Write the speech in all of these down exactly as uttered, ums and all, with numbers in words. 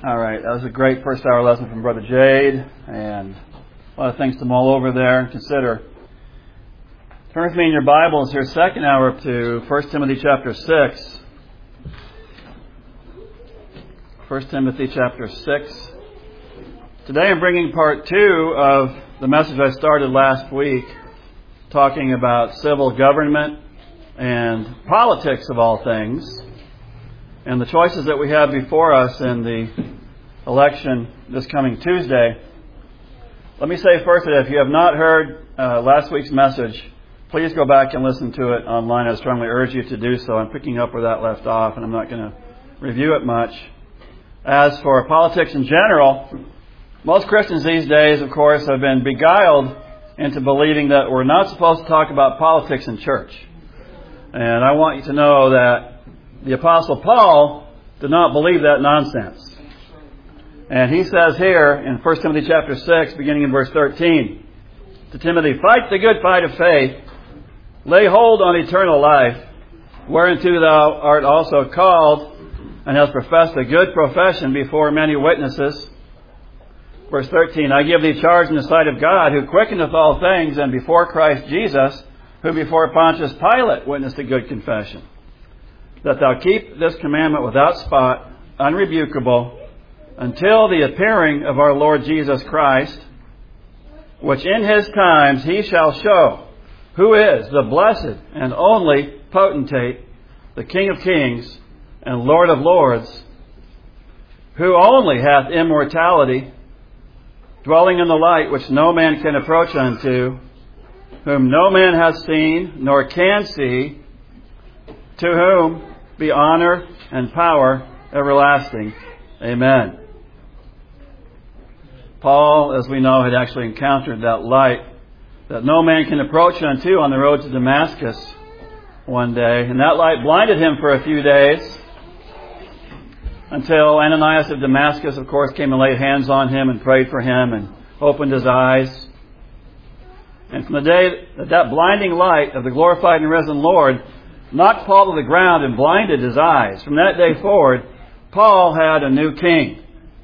All right, that was a great first hour lesson from Brother Jade, and a lot of things to mull over there and consider. Turn with me in your Bibles here, second hour to First Timothy chapter six. First Timothy chapter six. Today I'm bringing part two of the message I started last week, talking about civil government and politics of all things, and the choices that we have before us in the election this coming Tuesday. Let me say first that if you have not heard uh, last week's message, please go back and listen to it online. I strongly urge you to do so. I'm picking up where that left off, and I'm not going to review it much. As for politics in general, most Christians these days, of course, have been beguiled into believing that we're not supposed to talk about politics in church. And I want you to know that the Apostle Paul did not believe that nonsense. And he says here in First Timothy chapter six, beginning in verse thirteen, to Timothy, fight the good fight of faith, lay hold on eternal life, whereunto thou art also called, and hast professed a good profession before many witnesses. Verse thirteen, I give thee charge in the sight of God, who quickeneth all things, and before Christ Jesus, who before Pontius Pilate witnessed a good confession, that thou keep this commandment without spot, unrebukable, until the appearing of our Lord Jesus Christ, which in his times he shall show, who is the blessed and only potentate, the King of kings and Lord of lords, who only hath immortality, dwelling in the light which no man can approach unto, whom no man has seen nor can see, to whom be honor and power everlasting. Amen. Paul, as we know, had actually encountered that light that no man can approach unto on the road to Damascus one day. And that light blinded him for a few days until Ananias of Damascus, of course, came and laid hands on him and prayed for him and opened his eyes. And from the day that that blinding light of the glorified and risen Lord knocked Paul to the ground and blinded his eyes, from that day forward, Paul had a new king.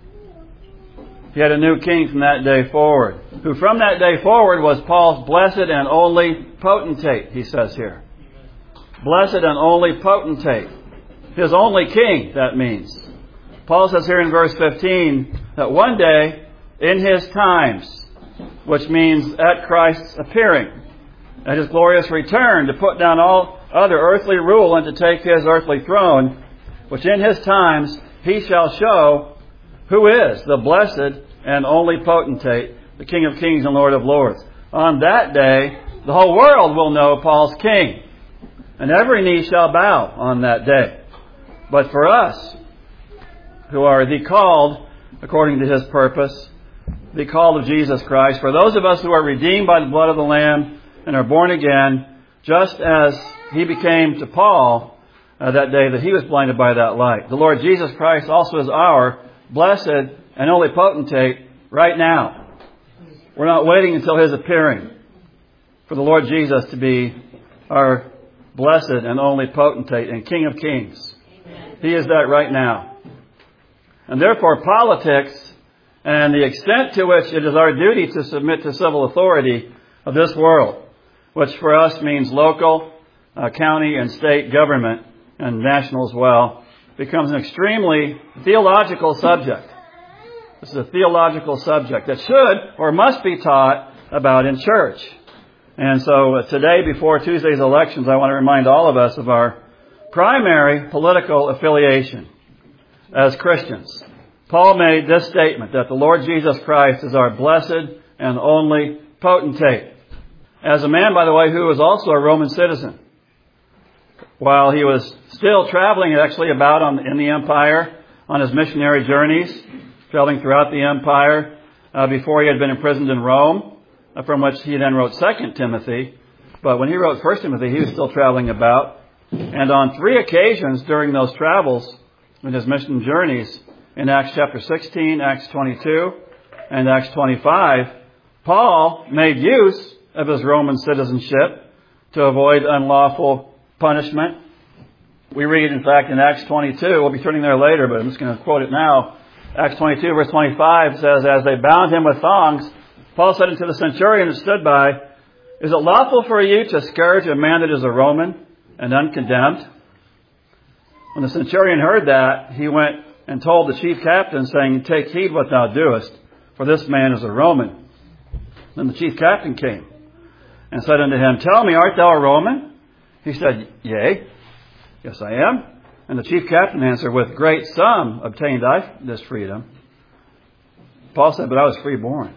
He had a new king from that day forward, who from that day forward was Paul's blessed and only potentate, he says here. Blessed and only potentate. His only king, that means. Paul says here in verse fifteen that one day, in his times, which means at Christ's appearing, at his glorious return to put down all other earthly rule and to take his earthly throne, which in his times he shall show who is the blessed and only potentate, the King of kings and Lord of lords. On that day, the whole world will know Paul's king, and every knee shall bow on that day. But for us, who are the called according to his purpose, the called of Jesus Christ, for those of us who are redeemed by the blood of the Lamb and are born again, just as he became to Paul uh, that day that he was blinded by that light, the Lord Jesus Christ also is our blessed and only potentate right now. We're not waiting until his appearing for the Lord Jesus to be our blessed and only potentate and King of kings. Amen. He is that right now. And therefore politics and the extent to which it is our duty to submit to civil authority of this world, which for us means local, uh, county, and state government, and national as well, becomes an extremely theological subject. This is a theological subject that should or must be taught about in church. And so uh, today, before Tuesday's elections, I want to remind all of us of our primary political affiliation as Christians. Paul made this statement, that the Lord Jesus Christ is our blessed and only potentate. As a man, by the way, who was also a Roman citizen, while he was still traveling actually about on, in the empire on his missionary journeys, traveling throughout the empire uh, before he had been imprisoned in Rome, uh, from which he then wrote Second Timothy. But when he wrote First Timothy, he was still traveling about. And on three occasions during those travels in his mission journeys, in Acts chapter sixteen, Acts twenty-two, and Acts twenty-five, Paul made use of his Roman citizenship to avoid unlawful punishment. We read, in fact, in Acts twenty-two, we'll be turning there later, but I'm just going to quote it now. Acts twenty-two, verse twenty-five says, as they bound him with thongs, Paul said unto the centurion that stood by, is it lawful for you to scourge a man that is a Roman and uncondemned? When the centurion heard that, he went and told the chief captain, saying, take heed what thou doest, for this man is a Roman. Then the chief captain came and said unto him, tell me, art thou a Roman? He said, yea, yes I am. And the chief captain answered, with great sum obtained I this freedom. Paul said, but I was freeborn.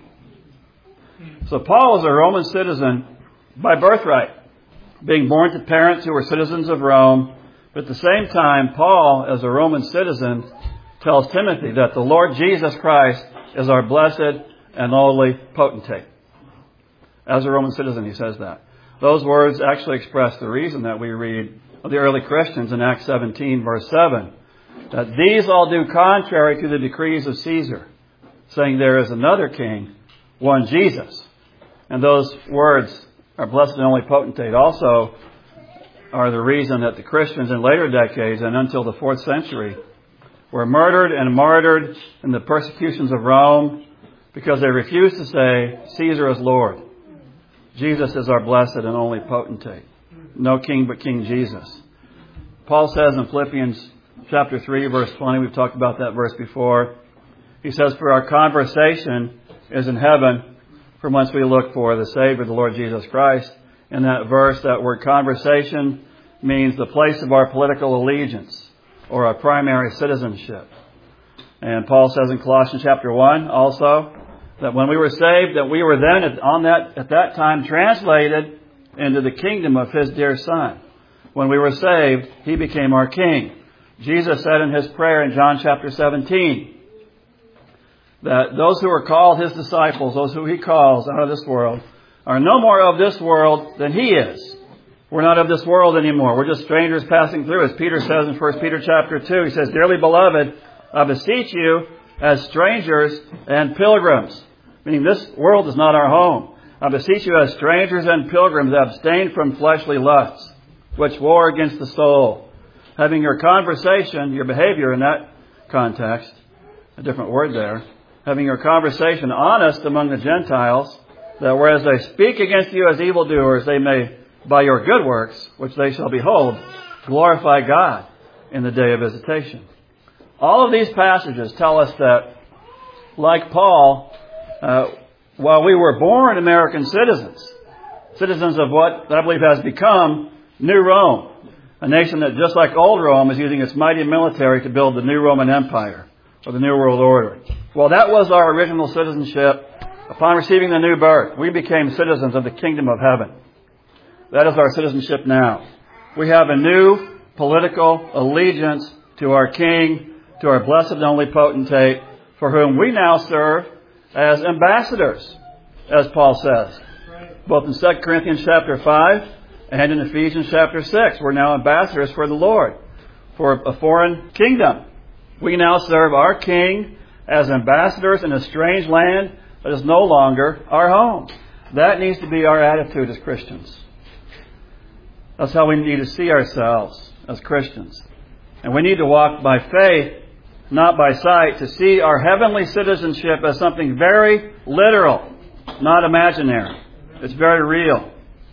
So Paul was a Roman citizen by birthright, being born to parents who were citizens of Rome. But at the same time, Paul, as a Roman citizen, tells Timothy that the Lord Jesus Christ is our blessed and only potentate. As a Roman citizen, he says that. Those words actually express the reason that we read of the early Christians in Acts seventeen, verse seven, that these all do contrary to the decrees of Caesar, saying there is another king, one Jesus. And those words, our blessed and only potentate, also are the reason that the Christians in later decades and until the fourth century were murdered and martyred in the persecutions of Rome because they refused to say Caesar is Lord. Jesus is our blessed and only potentate. No king but King Jesus. Paul says in Philippians chapter three, verse twenty, we've talked about that verse before. He says, for our conversation is in heaven, from whence we look for the Savior, the Lord Jesus Christ. In that verse, that word conversation means the place of our political allegiance or our primary citizenship. And Paul says in Colossians chapter one also that when we were saved, that we were then at, on that, at that time translated into the kingdom of his dear Son. When we were saved, he became our king. Jesus said in his prayer in John chapter seventeen that those who are called his disciples, those who he calls out of this world, are no more of this world than he is. We're not of this world anymore. We're just strangers passing through. As Peter says in First Peter chapter two, he says, dearly beloved, I beseech you as strangers and pilgrims. Meaning this world is not our home. I beseech you as strangers and pilgrims, abstain from fleshly lusts, which war against the soul. Having your conversation, your behavior in that context, a different word there, having your conversation honest among the Gentiles, that whereas they speak against you as evildoers, they may, by your good works, which they shall behold, glorify God in the day of visitation. All of these passages tell us that, like Paul, uh, while we were born American citizens, citizens of what I believe has become New Rome, a nation that, just like old Rome, is using its mighty military to build the new Roman Empire or the New World Order. Well, that was our original citizenship. Upon receiving the new birth, we became citizens of the kingdom of heaven. That is our citizenship now. We have a new political allegiance to our King, to our blessed and only potentate, for whom we now serve as ambassadors, as Paul says. Both in Second Corinthians chapter five and in Ephesians chapter six, we're now ambassadors for the Lord, for a foreign kingdom. We now serve our King as ambassadors in a strange land that is no longer our home. That needs to be our attitude as Christians. That's how we need to see ourselves as Christians. And we need to walk by faith, not by sight, to see our heavenly citizenship as something very literal, not imaginary. It's very real.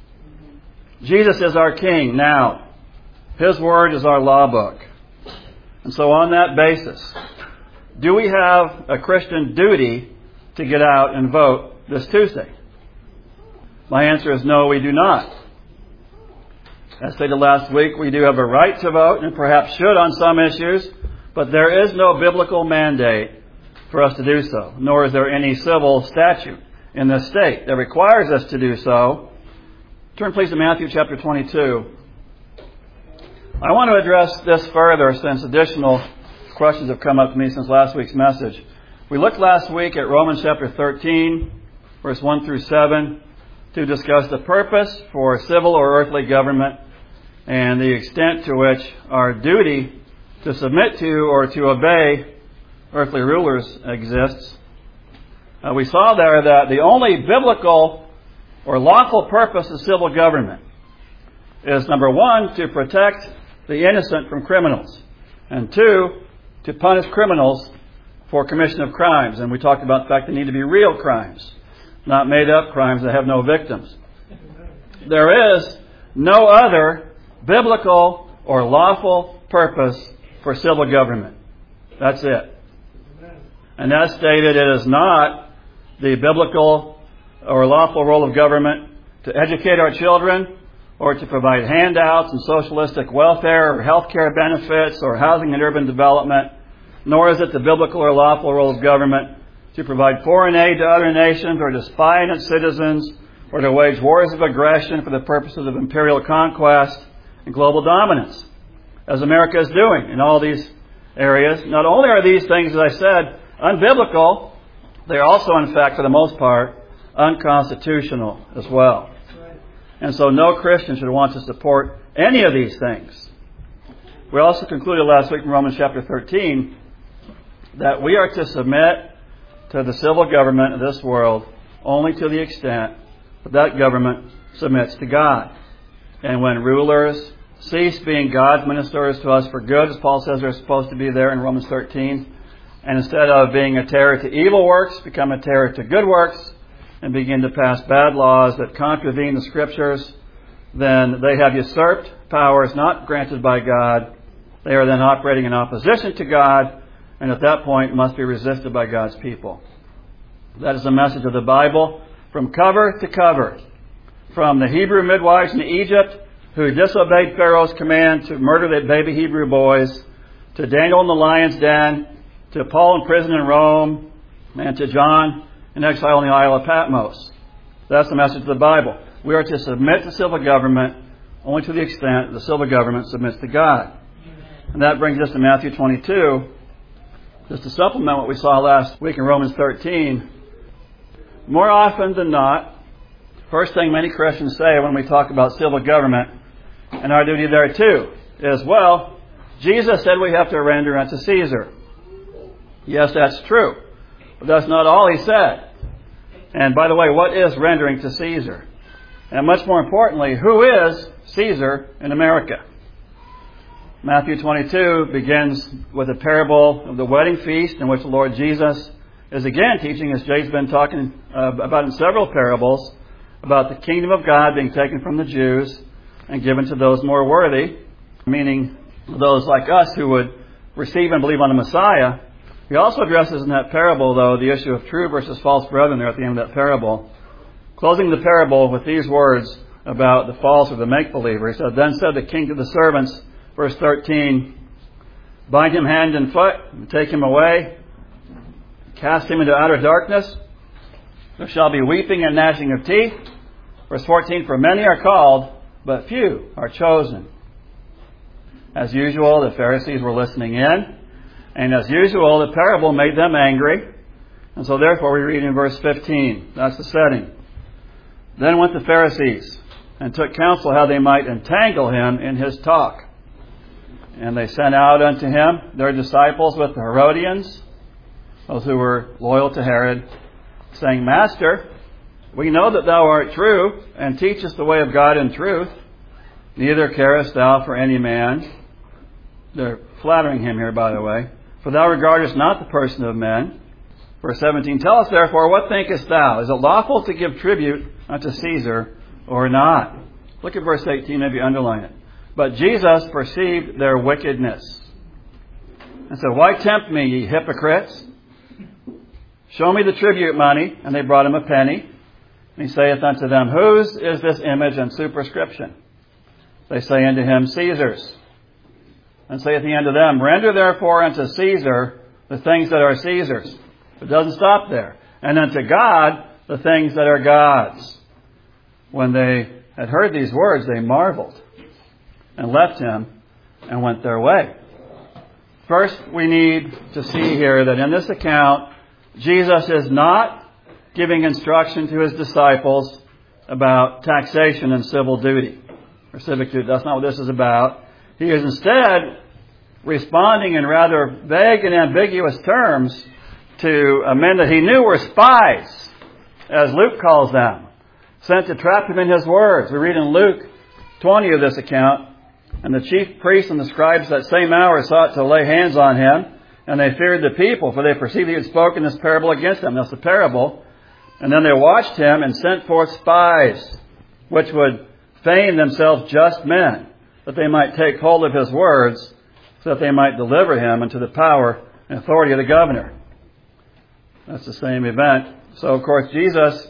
Jesus is our King now. His word is our law book. And so on that basis, do we have a Christian duty to get out and vote this Tuesday? My answer is no, we do not. As stated last week, we do have a right to vote and perhaps should on some issues, but there is no biblical mandate for us to do so, nor is there any civil statute in this state that requires us to do so. Turn please to Matthew chapter twenty-two. I want to address this further since additional questions have come up to me since last week's message. We looked last week at Romans chapter thirteen, verse one through seven, to discuss the purpose for civil or earthly government and the extent to which our duty to submit to or to obey earthly rulers exists. Uh, we saw there that the only biblical or lawful purpose of civil government is, number one, to protect the innocent from criminals, and two, to punish criminals for commission of crimes. And we talked about the fact they need to be real crimes, not made-up crimes that have no victims. There is no other biblical or lawful purpose for civil government. That's it. And as stated, it is not the biblical or lawful role of government to educate our children or to provide handouts and socialistic welfare or health care benefits or housing and urban development, nor is it the biblical or lawful role of government to provide foreign aid to other nations or to spy on its citizens or to wage wars of aggression for the purposes of imperial conquest and global dominance, as America is doing in all these areas. Not only are these things, as I said, unbiblical, they are also, in fact, for the most part, unconstitutional as well. And so no Christian should want to support any of these things. We also concluded last week in Romans chapter thirteen that we are to submit to the civil government of this world only to the extent that that government submits to God. And when rulers cease being God's ministers to us for good, as Paul says they're supposed to be there in Romans thirteen, and instead of being a terror to evil works, become a terror to good works, and begin to pass bad laws that contravene the Scriptures, then they have usurped powers not granted by God. They are then operating in opposition to God, and at that point must be resisted by God's people. That is the message of the Bible from cover to cover. From the Hebrew midwives in Egypt who disobeyed Pharaoh's command to murder the baby Hebrew boys, to Daniel in the lion's den, to Paul in prison in Rome, and to John in exile on the Isle of Patmos. That's the message of the Bible. We are to submit to civil government only to the extent the civil government submits to God. And that brings us to Matthew twenty-two. Just to supplement what we saw last week in Romans thirteen, more often than not, first thing many Christians say when we talk about civil government, and our duty there too, is, well, Jesus said we have to render unto Caesar. Yes, that's true. But that's not all he said. And by the way, what is rendering to Caesar? And much more importantly, who is Caesar in America? Matthew twenty-two begins with a parable of the wedding feast in which the Lord Jesus is again teaching, as Jay's been talking uh, about in several parables, about the kingdom of God being taken from the Jews and given to those more worthy, meaning those like us who would receive and believe on the Messiah. He also addresses in that parable, though, the issue of true versus false brethren there at the end of that parable, closing the parable with these words about the false or the make-believer. He said, "Then said the king to the servants," verse thirteen, "bind him hand and foot, and take him away, cast him into outer darkness. There shall be weeping and gnashing of teeth." Verse fourteen, "For many are called, but few are chosen." As usual, the Pharisees were listening in. And as usual, the parable made them angry. And so therefore we read in verse fifteen. That's the setting. "Then went the Pharisees and took counsel how they might entangle him in his talk. And they sent out unto him their disciples with the Herodians," those who were loyal to Herod, "saying, Master, we know that thou art true, and teachest the way of God in truth. Neither carest thou for any man." They're flattering him here, by the way. "For thou regardest not the person of men." Verse seventeen, "Tell us therefore, what thinkest thou? Is it lawful to give tribute unto Caesar or not?" Look at verse eighteen, maybe underline it. "But Jesus perceived their wickedness, and said, Why tempt me, ye hypocrites? Show me the tribute money. And they brought him a penny. And he saith unto them, Whose is this image and superscription? They say unto him, Caesar's. And saith he unto them, Render therefore unto Caesar the things that are Caesar's." It doesn't stop there. "And unto God the things that are God's." When they had heard these words, they marveled and left him and went their way. First, we need to see here that in this account, Jesus is not giving instruction to his disciples about taxation and civil duty, or civic duty. That's not what this is about. He is instead responding in rather vague and ambiguous terms to men that he knew were spies, as Luke calls them, sent to trap him in his words. We read in Luke twenty of this account, "And the chief priests and the scribes that same hour sought to lay hands on him, And they feared the people, for they perceived he had spoken this parable against them. That's the parable. And then they watched him and sent forth spies, which would feign themselves just men, that they might take hold of his words, so that they might deliver him into the power and authority of the governor. That's the same event. So, of course, Jesus,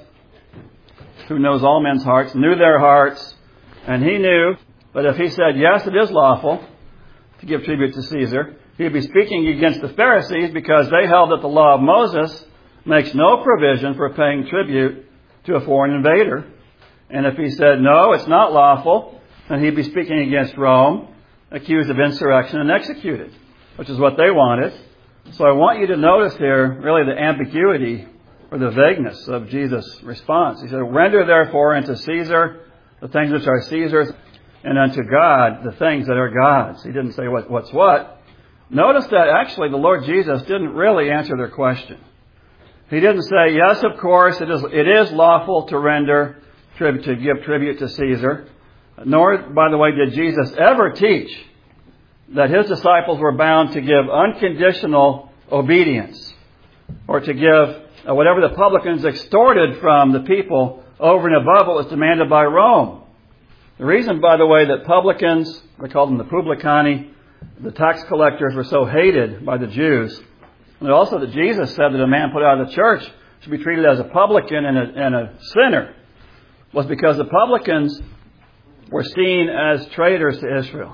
who knows all men's hearts, knew their hearts, and he knew that if he said, yes, it is lawful to give tribute to Caesar, he would be speaking against the Pharisees because they held that the law of Moses makes no provision for paying tribute to a foreign invader. And if he said, no, it's not lawful, then he'd be speaking against Rome, accused of insurrection and executed, which is what they wanted. So I want you to notice here really the ambiguity or the vagueness of Jesus' response. He said, render therefore unto Caesar the things which are Caesar's, and unto God the things that are God's. He didn't say what, what's what. Notice that actually the Lord Jesus didn't really answer their question. He didn't say, yes, of course, it is, it is lawful to render tribute, to give tribute to Caesar. Nor, by the way, did Jesus ever teach that his disciples were bound to give unconditional obedience or to give uh, whatever the publicans extorted from the people over and above what was demanded by Rome. The reason, by the way, that publicans, they called them the publicani, the tax collectors, were so hated by the Jews, and also that Jesus said that a man put out of the church should be treated as a publican and a, and a sinner, was because the publicans were seen as traitors to Israel.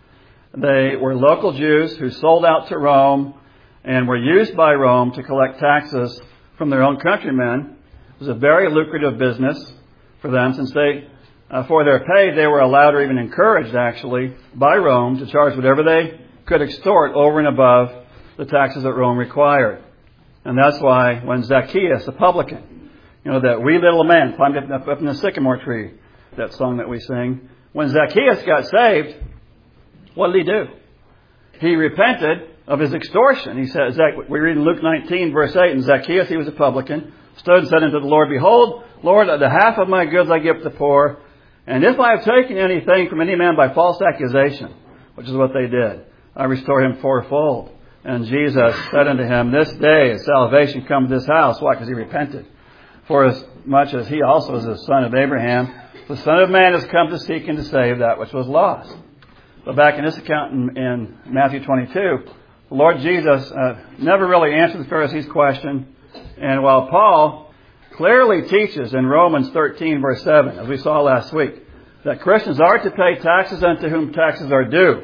They were local Jews who sold out to Rome and were used by Rome to collect taxes from their own countrymen. It was a very lucrative business for them, since they, uh, for their pay, they were allowed or even encouraged, actually, by Rome to charge whatever they could extort over and above the taxes that Rome required. And that's why when Zacchaeus, the publican, you know, that wee little man climbed up, up in the sycamore tree, that song that we sing, when Zacchaeus got saved, what did he do? He repented of his extortion. He said, we read in Luke nineteen, verse eight, and Zacchaeus, he was a publican, stood and said unto the Lord, behold, Lord, the half of my goods I give to the poor, and if I have taken anything from any man by false accusation, which is what they did, I restore him fourfold. And Jesus said unto him, this day is salvation come to this house. Why? Because he repented. For as much as he also is the son of Abraham, the Son of Man has come to seek and to save that which was lost. But back in this account in, in Matthew twenty-two, the Lord Jesus uh, never really answered the Pharisees' question. And while Paul clearly teaches in Romans thirteen, verse seven, as we saw last week, that Christians are to pay taxes unto whom taxes are due,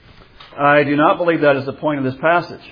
I do not believe that is the point of this passage.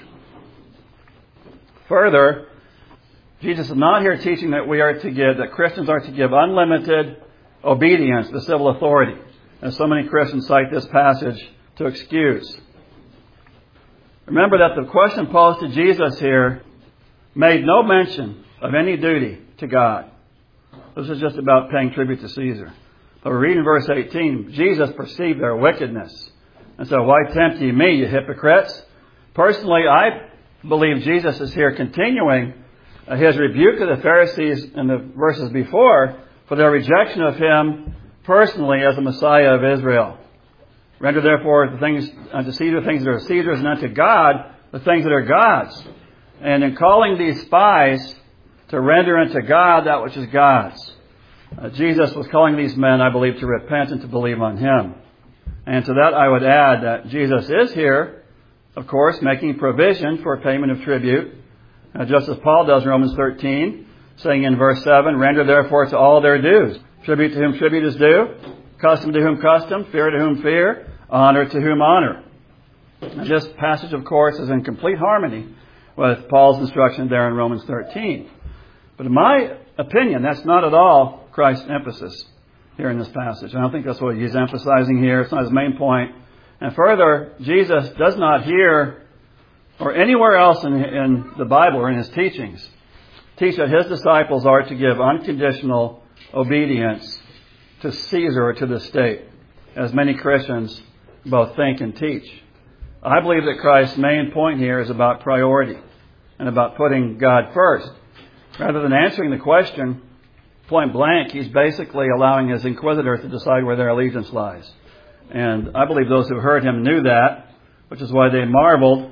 Further, Jesus is not here teaching that we are to give, that Christians are to give unlimited obedience to civil authority, as so many Christians cite this passage to excuse. Remember that the question posed to Jesus here made no mention of any duty to God. This is just about paying tribute to Caesar. But we read in verse eighteen, Jesus perceived their wickedness. And so, why tempt ye me, you hypocrites? Personally, I believe Jesus is here continuing his rebuke of the Pharisees in the verses before for their rejection of him personally as the Messiah of Israel. Render therefore the things unto Caesar things that are Caesar's, and unto God the things that are God's. And in calling these spies to render unto God that which is God's, uh, Jesus was calling these men, I believe, to repent and to believe on him. And to that I would add that Jesus is here, of course, making provision for payment of tribute, uh, just as Paul does in Romans thirteen, saying in verse seven, render therefore to all their dues. Tribute to whom tribute is due, custom to whom custom, fear to whom fear, honor to whom honor. And this passage, of course, is in complete harmony with Paul's instruction there in Romans thirteen. But in my opinion, that's not at all Christ's emphasis here in this passage. I don't think that's what he's emphasizing here. It's not his main point. And further, Jesus does not here, or anywhere else in, in the Bible or in his teachings, teach that his disciples are to give unconditional obedience to Caesar or to the state, as many Christians both think and teach. I believe that Christ's main point here is about priority and about putting God first. Rather than answering the question point blank, he's basically allowing his inquisitors to decide where their allegiance lies. And I believe those who heard him knew that, which is why they marveled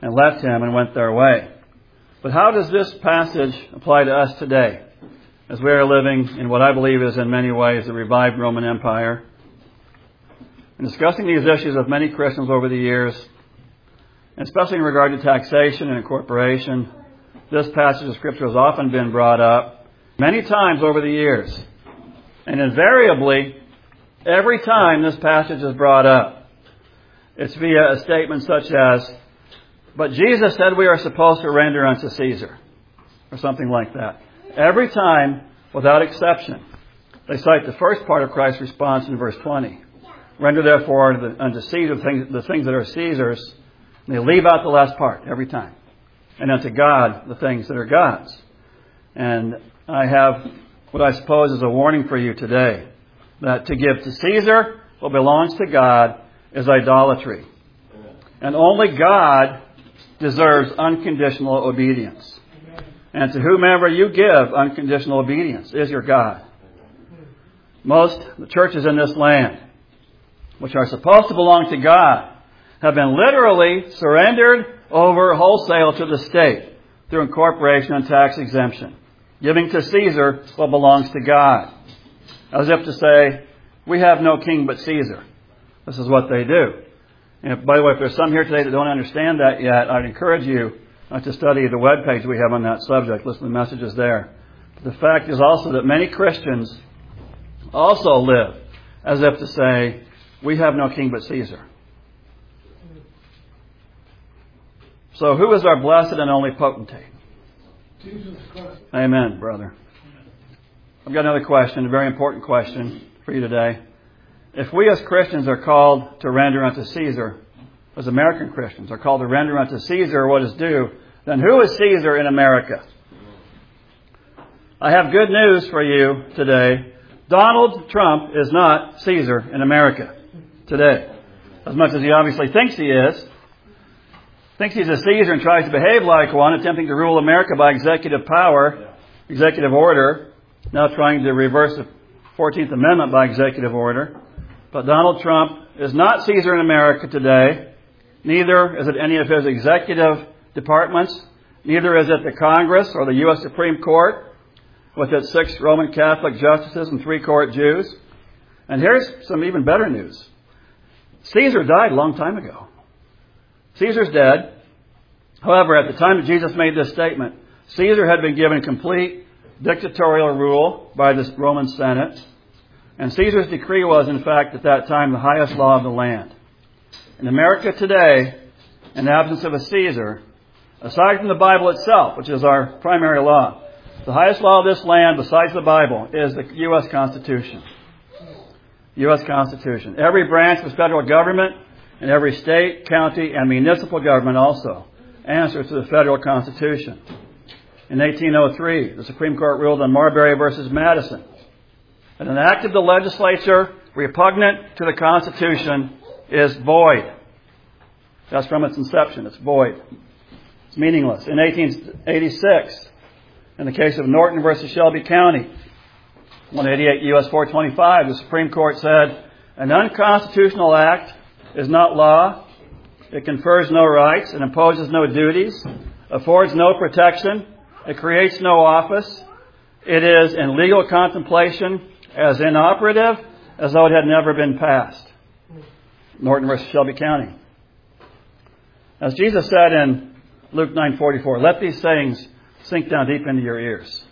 and left him and went their way. But how does this passage apply to us today, as we are living in what I believe is in many ways a revived Roman Empire? In discussing these issues with many Christians over the years, especially in regard to taxation and incorporation, this passage of Scripture has often been brought up many times over the years. And invariably, every time this passage is brought up, it's via a statement such as, "But Jesus said we are supposed to render unto Caesar," or something like that. Every time, without exception, they cite the first part of Christ's response in verse twenty. "Render therefore unto Caesar the things, the things that are Caesar's," and they leave out the last part every time. "And unto God the things that are God's." And I have what I suppose is a warning for you today, that to give to Caesar what belongs to God is idolatry. And only God deserves unconditional obedience. And to whomever you give unconditional obedience is your God. Most the churches in this land, which are supposed to belong to God, have been literally surrendered over wholesale to the state through incorporation and tax exemption, giving to Caesar what belongs to God, as if to say, we have no king but Caesar. This is what they do. And by the way, if there's some here today that don't understand that yet, I'd encourage you uh, to study the webpage we have on that subject. Listen to the messages there. But the fact is also that many Christians also live as if to say, we have no king but Caesar. So who is our blessed and only potentate? Jesus Christ. Amen, brother. I've got another question, a very important question for you today. If we as Christians are called to render unto Caesar, as American Christians are called to render unto Caesar what is due, then who is Caesar in America? I have good news for you today. Donald Trump is not Caesar in America today. As much as he obviously thinks he is. Thinks he's a Caesar and tries to behave like one, attempting to rule America by executive power, executive order, now trying to reverse the fourteenth Amendment by executive order. But Donald Trump is not Caesar in America today. Neither is it any of his executive departments. Neither is it the Congress or the U S Supreme Court with its six Roman Catholic justices and three court Jews. And here's some even better news. Caesar died a long time ago. Caesar's dead. However, at the time that Jesus made this statement, Caesar had been given complete dictatorial rule by the Roman Senate. And Caesar's decree was, in fact, at that time, the highest law of the land. In America today, in the absence of a Caesar, aside from the Bible itself, which is our primary law, the highest law of this land, besides the Bible, is the U S Constitution. U S Constitution. Every branch of the federal government, and every state, county, and municipal government also answers to the federal Constitution. In eighteen oh three, the Supreme Court ruled on Marbury versus Madison that an act of the legislature repugnant to the Constitution is void. That's from its inception. It's void. It's meaningless. In eighteen eighty-six, in the case of Norton versus Shelby County, one eighty-eight U S four twenty-five, the Supreme Court said, an unconstitutional act is not law. It confers no rights. It imposes no duties. Affords no protection. It creates no office. It is in legal contemplation as inoperative as though it had never been passed. Norton versus Shelby County. As Jesus said in Luke nine forty-four, let these sayings sink down deep into your ears.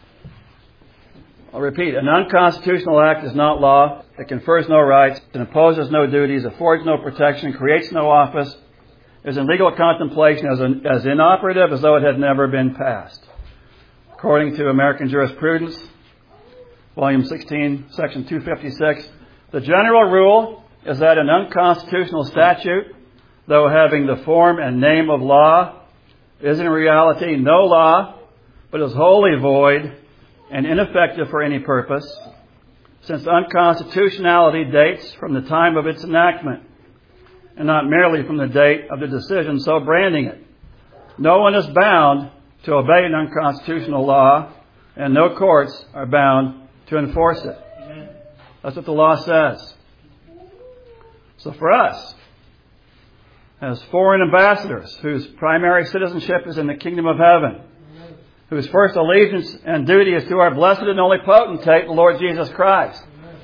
I'll repeat, an unconstitutional act is not law. It confers no rights. It imposes no duties. Affords no protection. Creates no office. Is in legal contemplation as, an, as inoperative as though it had never been passed. According to American Jurisprudence, Volume sixteen, Section two fifty-six, the general rule is that an unconstitutional statute, though having the form and name of law, is in reality no law, but is wholly void and ineffective for any purpose, since unconstitutionality dates from the time of its enactment, and not merely from the date of the decision so branding it. No one is bound to obey an unconstitutional law, and no courts are bound to enforce it. That's what the law says. So for us, as foreign ambassadors whose primary citizenship is in the kingdom of heaven, whose first allegiance and duty is to our blessed and only potentate, the Lord Jesus Christ.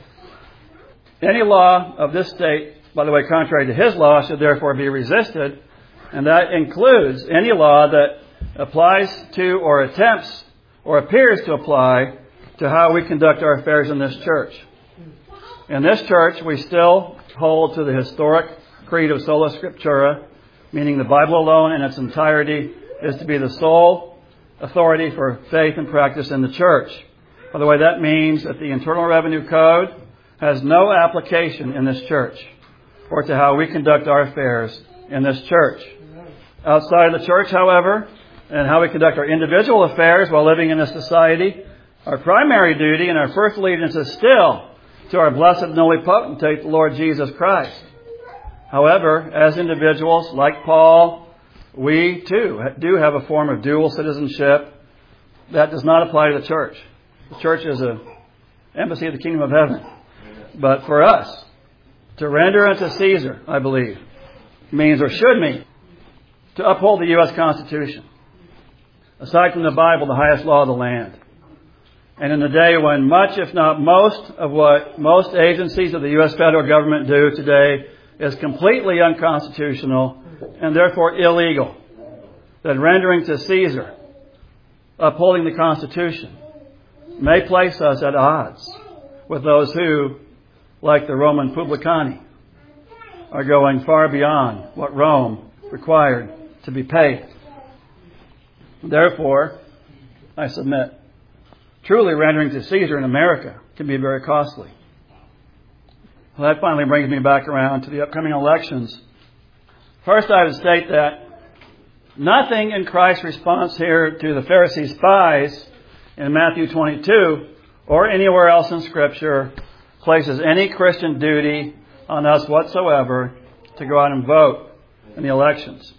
Any law of this state, by the way, contrary to his law, should therefore be resisted, and that includes any law that applies to or attempts or appears to apply to how we conduct our affairs in this church. In this church, we still hold to the historic creed of sola scriptura, meaning the Bible alone in its entirety is to be the sole authority for faith and practice in the church. By the way, that means that the Internal Revenue Code has no application in this church or to how we conduct our affairs in this church. Outside of the church, however, and how we conduct our individual affairs while living in this society, our primary duty and our first allegiance is still to our blessed and only potentate, the Lord Jesus Christ. However, as individuals, like Paul, we too do have a form of dual citizenship that does not apply to the church. The church is an embassy of the kingdom of heaven. But for us, to render unto Caesar, I believe, means or should mean to uphold the U S Constitution. Aside from the Bible, the highest law of the land. And in the day when much, if not most, of what most agencies of the U S federal government do today is completely unconstitutional and therefore illegal, that rendering to Caesar, upholding the Constitution, may place us at odds with those who, like the Roman publicani, are going far beyond what Rome required to be paid. Therefore, I submit, truly rendering to Caesar in America can be very costly. Well, that finally brings me back around to the upcoming elections. First, I would state that nothing in Christ's response here to the Pharisees' spies in Matthew twenty-two or anywhere else in Scripture places any Christian duty on us whatsoever to go out and vote in the elections.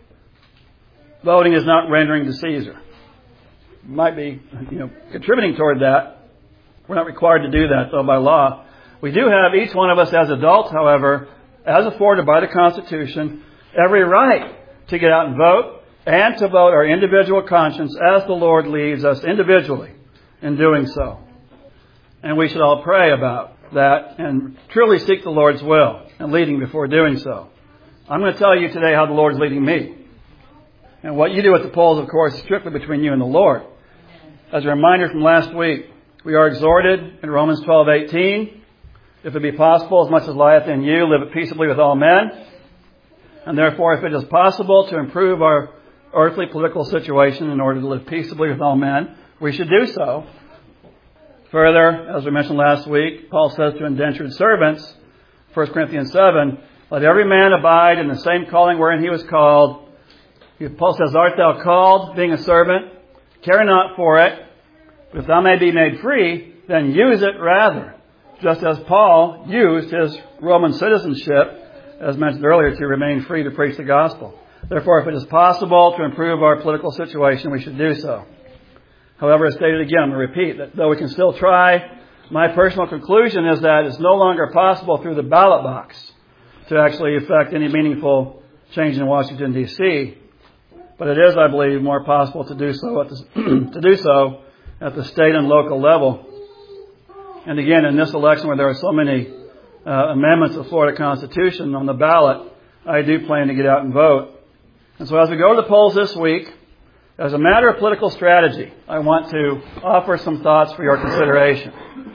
Voting is not rendering to Caesar. It might be, you know, contributing toward that. We're not required to do that, though, by law. We do have, each one of us as adults, however, as afforded by the Constitution, every right to get out and vote and to vote our individual conscience as the Lord leads us individually in doing so. And we should all pray about that and truly seek the Lord's will and leading before doing so. I'm going to tell you today how the Lord's leading me. And what you do at the polls, of course, is strictly between you and the Lord. As a reminder from last week, we are exhorted in Romans twelve eighteen, if it be possible, as much as lieth in you, live peaceably with all men. And therefore, if it is possible to improve our earthly political situation in order to live peaceably with all men, we should do so. Further, as we mentioned last week, Paul says to indentured servants, First Corinthians seven, let every man abide in the same calling wherein he was called. Paul says, art thou called, being a servant? Care not for it. But if thou may be made free, then use it rather. Just as Paul used his Roman citizenship, as mentioned earlier, to remain free to preach the gospel. Therefore, if it is possible to improve our political situation, we should do so. However, as stated again, we repeat that though we can still try, my personal conclusion is that it's no longer possible through the ballot box to actually effect any meaningful change in Washington, D C But it is, I believe, more possible to do so at the, to do so at the state and local level. And again, in this election where there are so many uh, amendments to the Florida Constitution on the ballot, I do plan to get out and vote. And so as we go to the polls this week, as a matter of political strategy, I want to offer some thoughts for your consideration.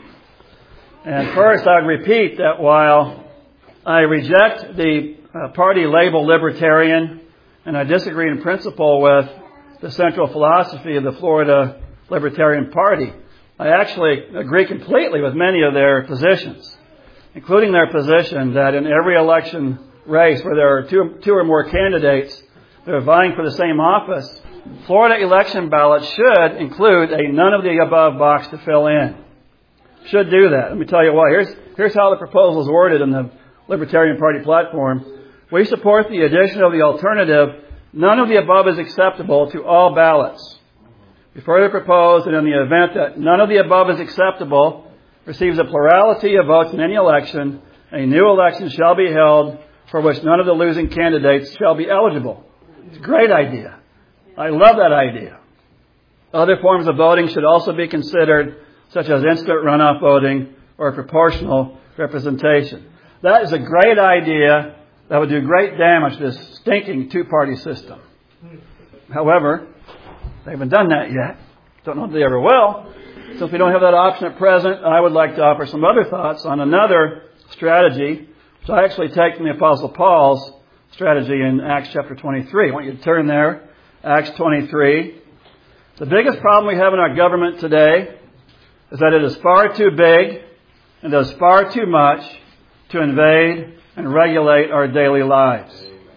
And first, I repeat that while I reject the uh, party label libertarian, and I disagree in principle with the central philosophy of the Florida Libertarian Party, I actually agree completely with many of their positions, including their position that in every election race where there are two, two or more candidates that are vying for the same office, Florida election ballots should include a none of the above box to fill in. Should do that. Let me tell you why. Here's, here's how the proposal is worded in the Libertarian Party platform. We support the addition of the alternative, none of the above is acceptable to all ballots. We further propose that in the event that none of the above is acceptable, receives a plurality of votes in any election, a new election shall be held for which none of the losing candidates shall be eligible. It's a great idea. I love that idea. Other forms of voting should also be considered, such as instant runoff voting or proportional representation. That is a great idea that would do great damage to this stinking two-party system. However, they haven't done that yet. Don't know if they ever will. So if we don't have that option at present, I would like to offer some other thoughts on another strategy, which I actually take from the Apostle Paul's strategy in Acts chapter twenty-three. I want you to turn there. Acts twenty-three. The biggest problem we have in our government today is that it is far too big and does far too much to invade and regulate our daily lives.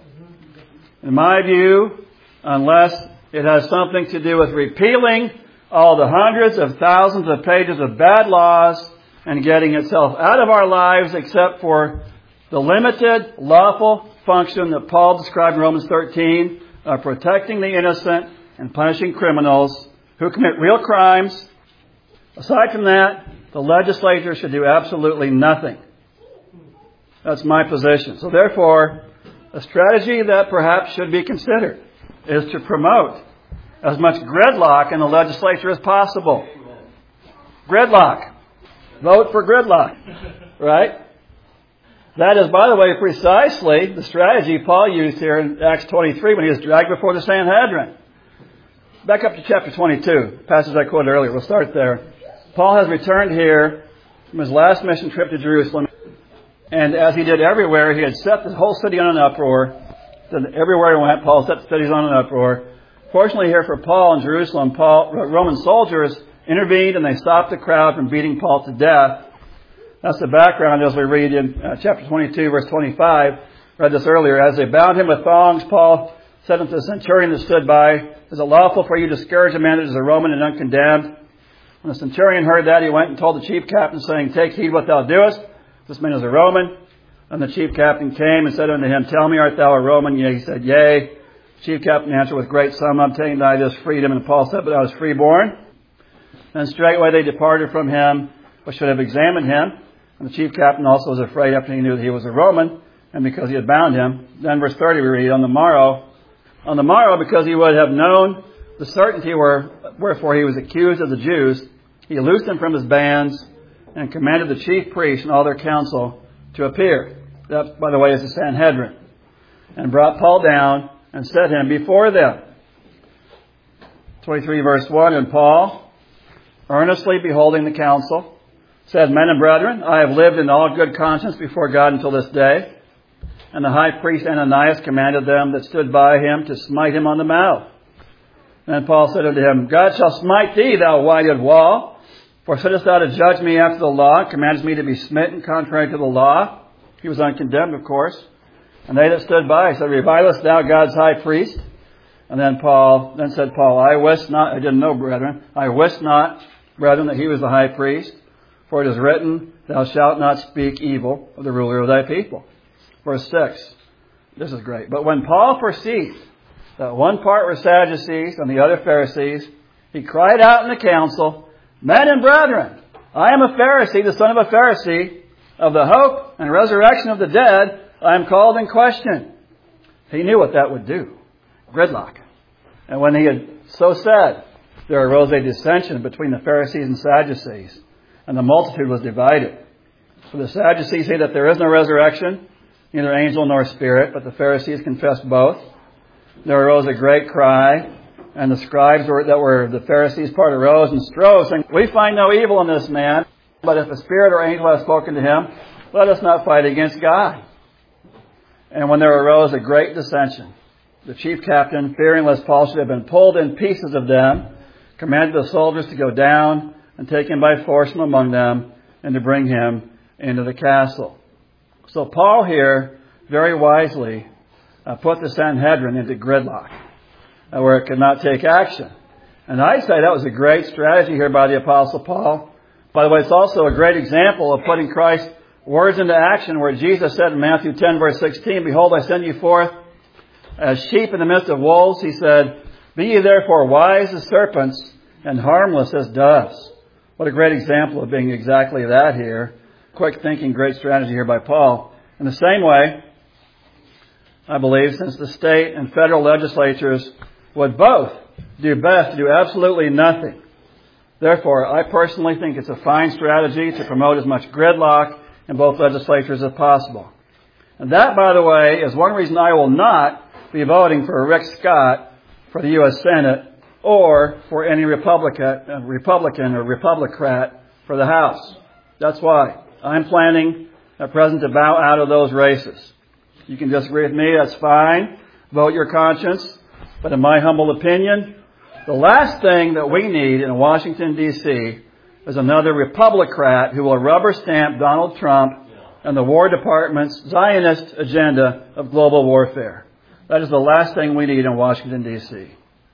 In my view, unless it has something to do with repealing all the hundreds of thousands of pages of bad laws and getting itself out of our lives except for the limited, lawful function that Paul described in Romans thirteen of protecting the innocent and punishing criminals who commit real crimes. Aside from that, the legislature should do absolutely nothing. That's my position. So therefore, a strategy that perhaps should be considered is to promote as much gridlock in the legislature as possible. Gridlock. Vote for gridlock. Right? That is, by the way, precisely the strategy Paul used here in Acts twenty-three when he was dragged before the Sanhedrin. Back up to chapter twenty-two, passage I quoted earlier. We'll start there. Paul has returned here from his last mission trip to Jerusalem. And as he did everywhere, he had set the whole city on an uproar. Everywhere he went, Paul set the cities on an uproar. Fortunately here for Paul in Jerusalem, Paul, Roman soldiers intervened and they stopped the crowd from beating Paul to death. That's the background as we read in uh, chapter twenty-two, verse twenty-five. Read this earlier. As they bound him with thongs, Paul said unto the centurion that stood by, "Is it lawful for you to scourge a man that is a Roman and uncondemned?" When the centurion heard that, he went and told the chief captain, saying, "Take heed what thou doest. This man is a Roman." And the chief captain came and said unto him, "Tell me, art thou a Roman?" Yea, he said, "Yea." The chief captain answered, "With great sum obtained I this freedom." And Paul said, "But I was freeborn." Then straightway they departed from him, but should have examined him. And the chief captain also was afraid after he knew that he was a Roman, and because he had bound him. Then verse thirty we read, on the morrow, on the morrow, because he would have known the certainty where, wherefore he was accused of the Jews, he loosed him from his bands and commanded the chief priests and all their council to appear. That, by the way, is the Sanhedrin. And brought Paul down and set him before them. twenty-three verse one, and Paul, earnestly beholding the council, said, "Men and brethren, I have lived in all good conscience before God until this day." And the high priest Ananias commanded them that stood by him to smite him on the mouth. And Paul said unto him, "God shall smite thee, thou whited wall. For sittest thou to judge me after the law, and commandest me to be smitten contrary to the law?" He was uncondemned, of course. And they that stood by said, "Revilest thou God's high priest?" And then Paul, then said Paul, "I wist not, I didn't know, brethren, I wist not, brethren, that he was the high priest. For it is written, thou shalt not speak evil of the ruler of thy people." Verse six. This is great. But when Paul perceived that one part were Sadducees and the other Pharisees, he cried out in the council, "Men and brethren, I am a Pharisee, the son of a Pharisee. Of the hope and resurrection of the dead, I am called in question." He knew what that would do. Gridlock. And when he had so said, there arose a dissension between the Pharisees and Sadducees, and the multitude was divided. For the Sadducees say that there is no resurrection, neither angel nor spirit, but the Pharisees confessed both. There arose a great cry, and the scribes were, that were the Pharisees' part arose and strove, saying, "We find no evil in this man, but if a spirit or angel has spoken to him, let us not fight against God." And when there arose a great dissension, the chief captain, fearing lest Paul should have been pulled in pieces of them, commanded the soldiers to go down and take him by force from among them, and to bring him into the castle. So Paul here, very wisely, uh, put the Sanhedrin into gridlock, uh, where it could not take action. And I'd say that was a great strategy here by the Apostle Paul. By the way, it's also a great example of putting Christ's words into action, where Jesus said in Matthew ten, verse sixteen, "Behold, I send you forth as sheep in the midst of wolves." He said, "Be ye therefore wise as serpents and harmless as doves." What a great example of being exactly that here. Quick thinking, great strategy here by Paul. In the same way, I believe, since the state and federal legislatures would both do best to do absolutely nothing. Therefore, I personally think it's a fine strategy to promote as much gridlock in both legislatures as possible. And that, by the way, is one reason I will not be voting for Rick Scott for the U S Senate or for any Republican, Republican or Republicrat for the House. That's why I'm planning at present to bow out of those races. You can disagree with me, that's fine. Vote your conscience. But in my humble opinion, the last thing that we need in Washington, D C is another Republicrat who will rubber stamp Donald Trump and the War Department's Zionist agenda of global warfare. That is the last thing we need in Washington, D C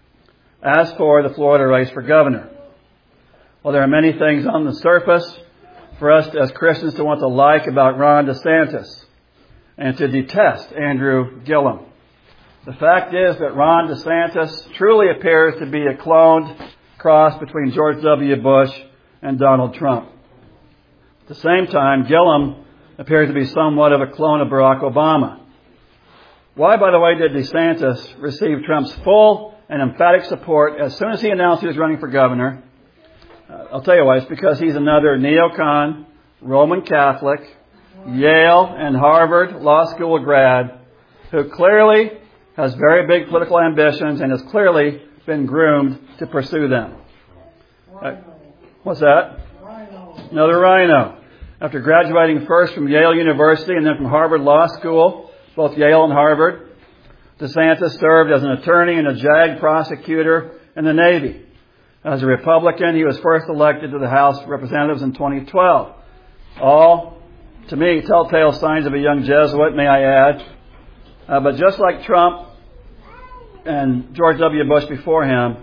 As for the Florida race for governor, well, there are many things on the surface for us as Christians to want to like about Ron DeSantis and to detest Andrew Gillum. The fact is that Ron DeSantis truly appears to be a cloned cross between George W. Bush and Donald Trump. At the same time, Gillum appears to be somewhat of a clone of Barack Obama. Why, by the way, did DeSantis receive Trump's full and emphatic support as soon as he announced he was running for governor? Uh, I'll tell you why. It's because he's another neocon, Roman Catholic, Yale and Harvard Law School grad who clearly has very big political ambitions and has clearly been groomed to pursue them. Uh, what's that? Rhino. Another rhino. After graduating first from Yale University and then from Harvard Law School, both Yale and Harvard, DeSantis served as an attorney and a JAG prosecutor in the Navy. As a Republican, he was first elected to the House of Representatives in twenty twelve. All, to me, telltale signs of a young Jesuit, may I add. Uh, but just like Trump and George W. Bush before him,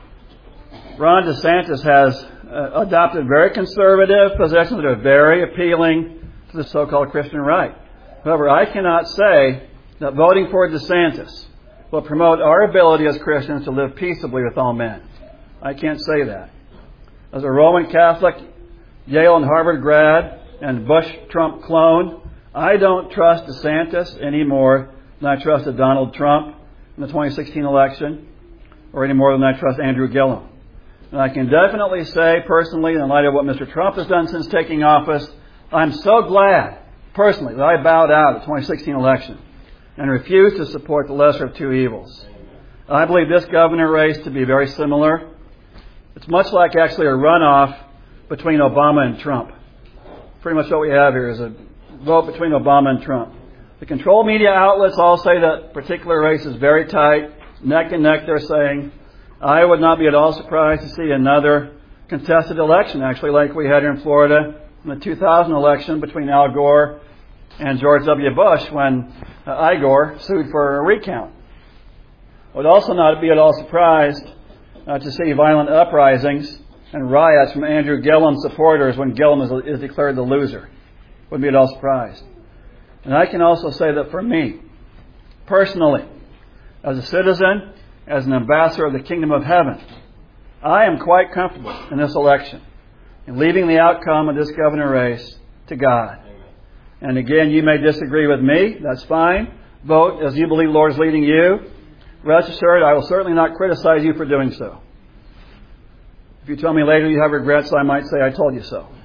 Ron DeSantis has uh, adopted very conservative positions that are very appealing to the so-called Christian right. However, I cannot say that voting for DeSantis will promote our ability as Christians to live peaceably with all men. I can't say that. As a Roman Catholic, Yale and Harvard grad, and Bush-Trump clone, I don't trust DeSantis any more than I trusted Donald Trump in the twenty sixteen election, or any more than I trust Andrew Gillum. And I can definitely say personally, in light of what Mister Trump has done since taking office, I'm so glad, personally, that I bowed out at the twenty sixteen election and refused to support the lesser of two evils. I believe this governor race to be very similar. It's much like actually a runoff between Obama and Trump. Pretty much what we have here is a vote between Obama and Trump. The controlled media outlets all say that particular race is very tight, neck and neck, they're saying. I would not be at all surprised to see another contested election, actually, like we had here in Florida in the two thousand election between Al Gore and George W. Bush when uh, Igor sued for a recount. I would also not be at all surprised uh, to see violent uprisings and riots from Andrew Gillum supporters when Gillum is, is declared the loser. Wouldn't be at all surprised. And I can also say that for me, personally, as a citizen, as an ambassador of the kingdom of heaven, I am quite comfortable in this election in leaving the outcome of this governor race to God. And again, you may disagree with me. That's fine. Vote as you believe the Lord is leading you. Rest assured, I will certainly not criticize you for doing so. If you tell me later you have regrets, I might say I told you so.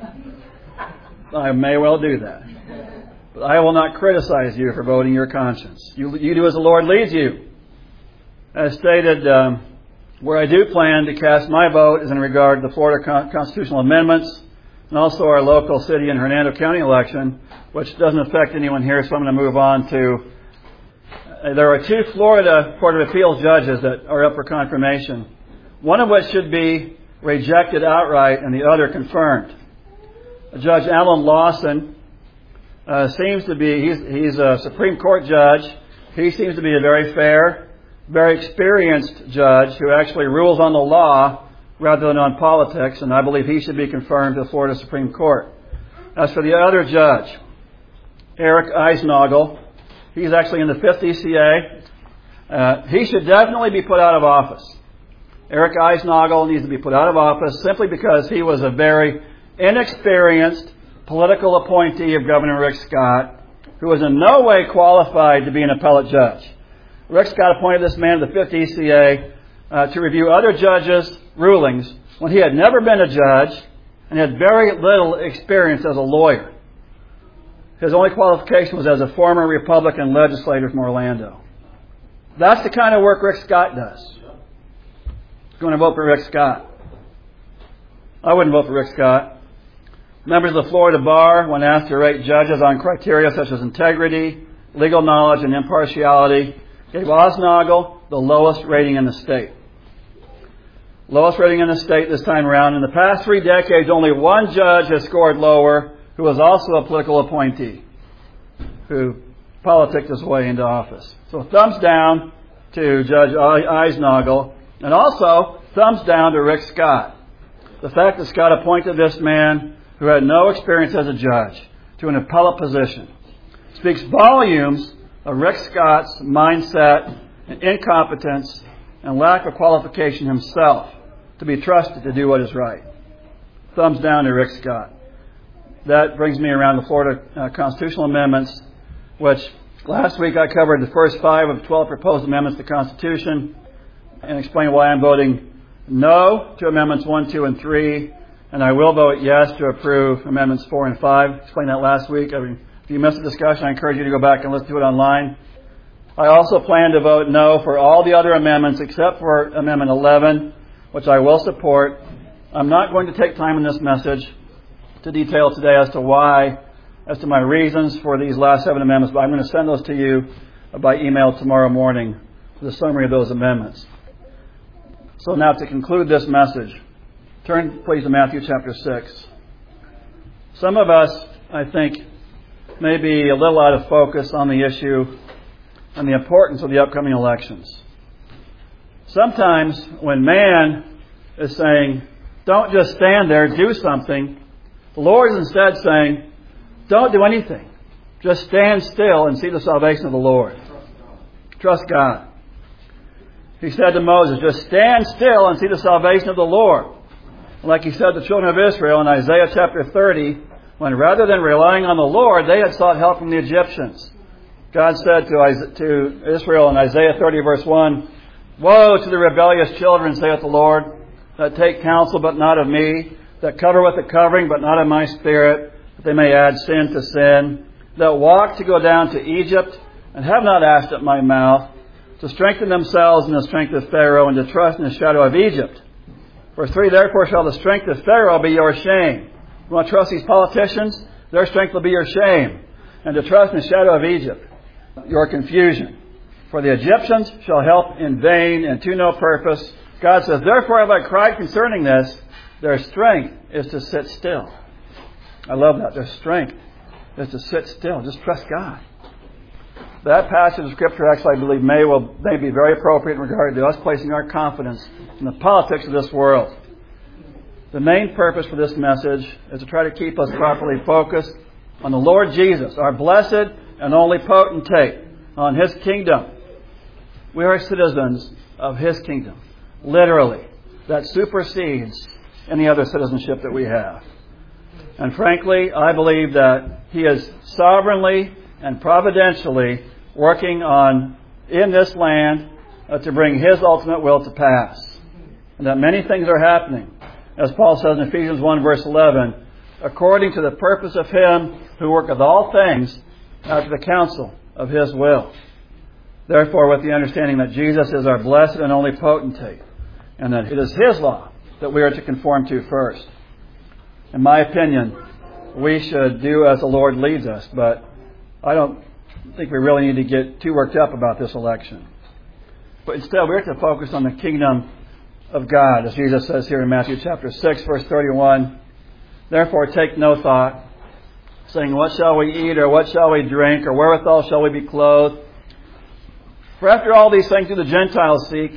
I may well do that. But I will not criticize you for voting your conscience. You, you do as the Lord leads you. As stated, um, where I do plan to cast my vote is in regard to the Florida con- constitutional amendments and also our local city and Hernando County election, which doesn't affect anyone here, so I'm going to move on to... Uh, there are two Florida Court of Appeals judges that are up for confirmation, one of which should be rejected outright and the other confirmed. Judge Alan Lawson uh, seems to be, he's, he's a Supreme Court judge. He seems to be a very fair, very experienced judge who actually rules on the law rather than on politics, and I believe he should be confirmed to the Florida Supreme Court. As for the other judge, Eric Eisnagel, he's actually in the fifth E C A. Uh, he should definitely be put out of office. Eric Eisnagel needs to be put out of office simply because he was a very inexperienced political appointee of Governor Rick Scott who was in no way qualified to be an appellate judge. Rick Scott appointed this man to the fifth E C A uh, to review other judges' rulings when he had never been a judge and had very little experience as a lawyer. His only qualification was as a former Republican legislator from Orlando. That's the kind of work Rick Scott does. I'm going to vote for Rick Scott. I wouldn't vote for Rick Scott. Members of the Florida Bar, when asked to rate judges on criteria such as integrity, legal knowledge, and impartiality, gave Osnagel the lowest rating in the state. Lowest rating in the state this time around. In the past three decades, only one judge has scored lower, who was also a political appointee, who politicked his way into office. So thumbs down to Judge Osnagel, and also thumbs down to Rick Scott. The fact that Scott appointed this man who had no experience as a judge to an appellate position speaks volumes of Rick Scott's mindset and incompetence and lack of qualification himself to be trusted to do what is right. Thumbs down to Rick Scott. That brings me around the Florida uh, constitutional amendments, which last week I covered the first five of twelve proposed amendments to the Constitution and explained why I'm voting no to amendments one, two, and three, and I will vote yes to approve amendments four and five. Explained that last week. I mean, if you missed the discussion, I encourage you to go back and listen to it online. I also plan to vote no for all the other amendments except for Amendment eleven, which I will support. I'm not going to take time in this message to detail today as to why, as to my reasons for these last seven amendments, but I'm going to send those to you by email tomorrow morning, the summary of those amendments. So now to conclude this message, turn please to Matthew chapter six. Some of us, I think, may be a little out of focus on the issue and the importance of the upcoming elections. Sometimes when man is saying, don't just stand there, do something, the Lord is instead saying, don't do anything. Just stand still and see the salvation of the Lord. Trust God. He said to Moses, just stand still and see the salvation of the Lord. Like he said to the children of Israel in Isaiah chapter thirty, when rather than relying on the Lord, they had sought help from the Egyptians. God said to, to Israel in Isaiah thirty verse one, woe to the rebellious children, saith the Lord, that take counsel but not of me, that cover with a covering but not of my spirit, that they may add sin to sin, that walk to go down to Egypt and have not asked at my mouth, to strengthen themselves in the strength of Pharaoh and to trust in the shadow of Egypt. Verse three, therefore shall the strength of Pharaoh be your shame. You want to trust these politicians? Their strength will be your shame. And to trust in the shadow of Egypt, your confusion. For the Egyptians shall help in vain and to no purpose. God says, therefore have I cried concerning this. Their strength is to sit still. I love that. Their strength is to sit still. Just trust God. That passage of Scripture actually, I believe, may, well, may be very appropriate in regard to us placing our confidence in the politics of this world. The main purpose for this message is to try to keep us properly focused on the Lord Jesus, our blessed and only potentate, on His kingdom. We are citizens of His kingdom, literally, that supersedes any other citizenship that we have. And frankly, I believe that He is sovereignly and providentially working on in this land uh, to bring His ultimate will to pass. And that many things are happening, as Paul says in Ephesians one verse eleven, according to the purpose of Him who worketh all things after the counsel of His will. Therefore, with the understanding that Jesus is our blessed and only potentate, and that it is His law that we are to conform to first. In my opinion, we should do as the Lord leads us, but I don't think we really need to get too worked up about this election. But instead, we're to focus on the kingdom of God, as Jesus says here in Matthew chapter six, verse thirty-one. Therefore, take no thought, saying, what shall we eat, or what shall we drink, or wherewithal shall we be clothed? For after all these things do the Gentiles seek.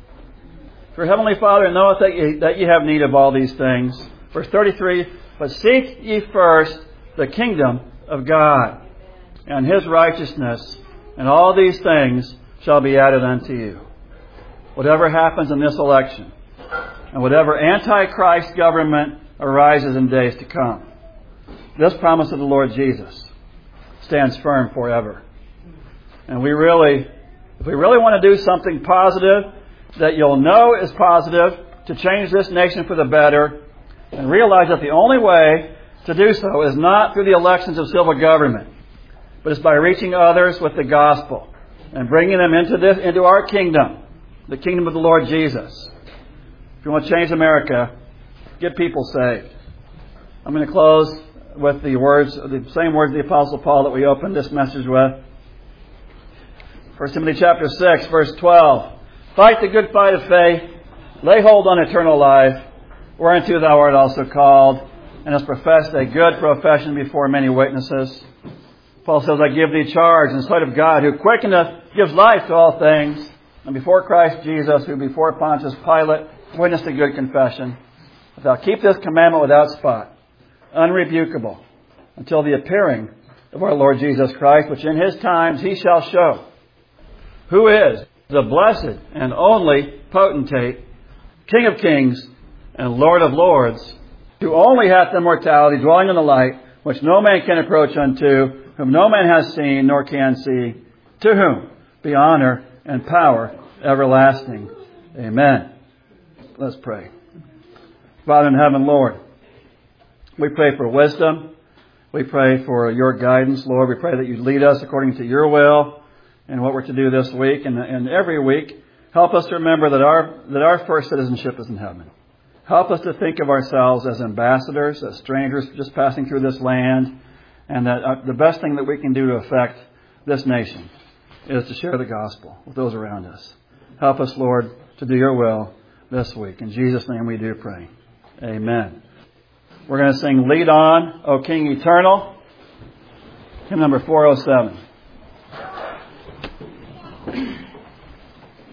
For Heavenly Father knoweth that ye, that ye have need of all these things. Verse thirty-three, but seek ye first the kingdom of God and His righteousness, and all these things shall be added unto you. Whatever happens in this election, and whatever antichrist government arises in days to come, this promise of the Lord Jesus stands firm forever. And we really, if we really want to do something positive that you'll know is positive to change this nation for the better, and realize that the only way to do so is not through the elections of civil government, but it's by reaching others with the gospel and bringing them into this, into our kingdom, the kingdom of the Lord Jesus. If you want to change America, get people saved. I'm going to close with the words, the same words of the Apostle Paul that we opened this message with. First Timothy chapter six, verse twelve. Fight the good fight of faith. Lay hold on eternal life, whereunto thou art also called, and hast professed a good profession before many witnesses. Paul says, I give thee charge in the sight of God, who quickeneth, gives life to all things, and before Christ Jesus, who before Pontius Pilate witnessed a good confession, that thou keep this commandment without spot, unrebukable, until the appearing of our Lord Jesus Christ, which in His times He shall show, who is the blessed and only potentate, King of kings and Lord of lords, who only hath immortality, dwelling in the light, which no man can approach unto, whom no man has seen nor can see, to whom be honor and power everlasting. Amen. Let's pray. Father in heaven, Lord, we pray for wisdom. We pray for your guidance, Lord. We pray that you lead us according to your will and what we're to do this week and, and every week. Help us to remember that our that our first citizenship is in heaven. Help us to think of ourselves as ambassadors, as strangers just passing through this land, and that uh, the best thing that we can do to affect this nation is to share the gospel with those around us. Help us, Lord, to do your will this week. In Jesus' name we do pray. Amen. We're going to sing Lead On, O King Eternal, hymn number four oh seven.